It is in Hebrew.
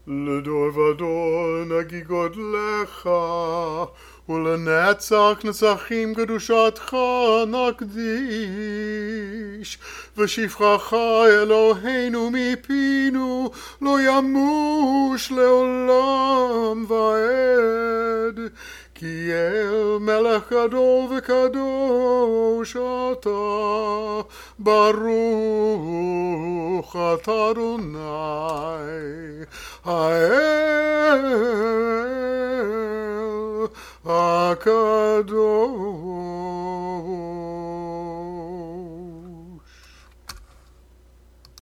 לדור ודור נגיגות לך, ולנצח נצחים קדושתך נקדיש. ושפחך אלוהינו מפינו לא ימוש לעולם ועד. כי אל מלך גדול וקדוש אתה, ברוך אתה אדוני האל הקדוש.